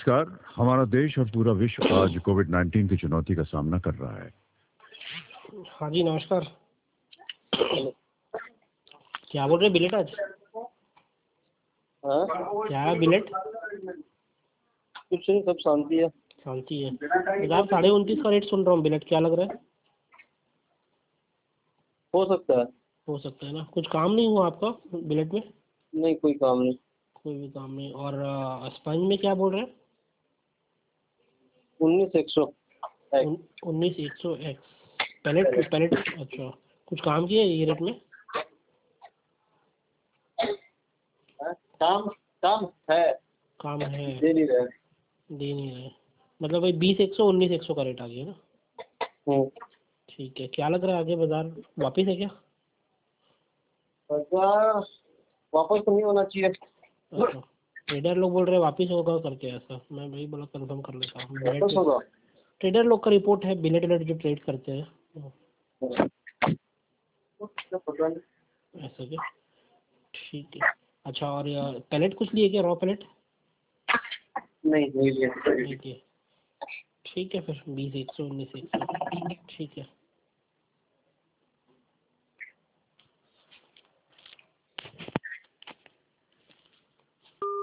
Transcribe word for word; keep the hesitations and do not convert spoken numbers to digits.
नमस्कार। हमारा देश और पूरा विश्व आज कोविड नाइन्टीन की चुनौती का सामना कर रहा है। हाँ जी नमस्कार। क्या बोल रहे बिलेट आज? हाँ क्या है बिलेट? कुछ नहीं, सब शांति है। शांति है। बाजार साढ़े उनतीस का रेट सुन रहा हूँ बिलेट, क्या लग रहा है? हो सकता है। हो सकता है ना। कुछ काम नहीं हुआ आपका बिलेट में? नहीं, कोई काम नहीं। कोई भी काम नहीं। और स्पंज में क्या बोल रहे हैं? उन्नीस एक सौ उन्नीस एक सौ एक्स पैलेट पैलेट। अच्छा, कुछ काम किया ये रेट में? काम काम है, काम है, दे नहीं रहे। दे नहीं रहे। मतलब भाई बीस एक सौ उन्नीस एक सौ का रेट आ गया ना। हम्म। ठीक है। क्या लग रहा है आगे बाजार वापिस है क्या? बाजार वापस तो नहीं होना चाहिए। अच्छा, ट्रेडर लोग बोल रहे हैं वापिस होगा करके, ऐसा मैं वही बोला कंफर्म कर लेता हूँ। वापस होगा। ट्रेडर लोग का रिपोर्ट है, बिलेट विलेट जो ट्रेड करते हैं पता नहीं। ऐसा क्या? ठीक है। अच्छा, और पैलेट कुछ लिए क्या, रॉ पैलेट? नहीं नहीं लिया। ठीक है। ठीक है फिर बीस एक सौ उन्नीस एक सौ। ठीक है।